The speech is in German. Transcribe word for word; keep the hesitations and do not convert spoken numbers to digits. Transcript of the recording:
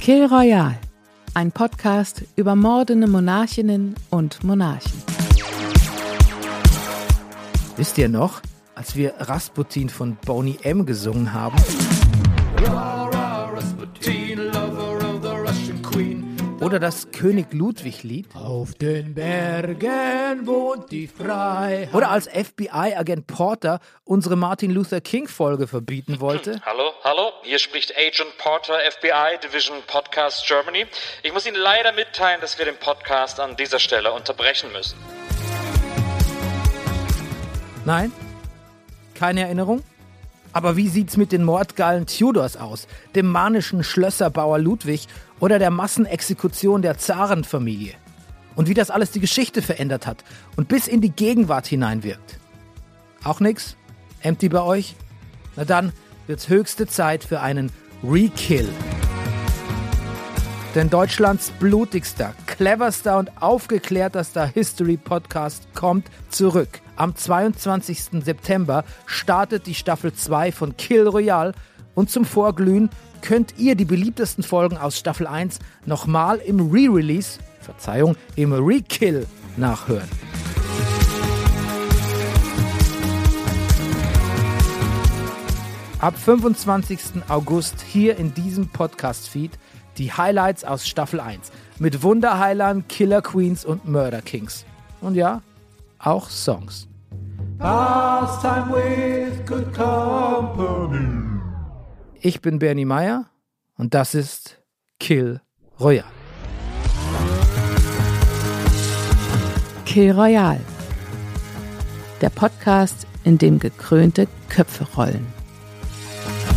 Kill Royal, ein Podcast über mordende Monarchinnen und Monarchen. Wisst ihr noch, als wir Rasputin von Boney M. gesungen haben? Oder das König Ludwig-Lied? Auf den Bergen wohnt die Freiheit. Oder als F B I-Agent Porter unsere Martin Luther King-Folge verbieten wollte? Hallo, hallo, hier spricht Agent Porter, F B I Division Podcast Germany. Ich muss Ihnen leider mitteilen, dass wir den Podcast an dieser Stelle unterbrechen müssen. Nein? Keine Erinnerung? Aber wie sieht's mit den mordgeilen Tudors aus, dem manischen Schlösserbauer Ludwig oder der Massenexekution der Zarenfamilie? Und wie das alles die Geschichte verändert hat und bis in die Gegenwart hineinwirkt? Auch nix? Empty bei euch? Na dann wird's höchste Zeit für einen Rekill. Denn Deutschlands blutigster, cleverster und aufgeklärterster History-Podcast kommt zurück. Am zweiundzwanzigsten September startet die Staffel zwei von Kill Royal und zum Vorglühen könnt ihr die beliebtesten Folgen aus Staffel eins nochmal im Re-Release, Verzeihung, im Rekill nachhören. Ab fünfundzwanzigsten August hier in diesem Podcast-Feed die Highlights aus Staffel eins mit Wunderheilern, Killer Queens und Murder Kings. Und ja, auch Songs. Pastime with good company. Ich bin Bernie Meyer und das ist Kill Royal. Kill Royal, der Podcast, in dem gekrönte Köpfe rollen.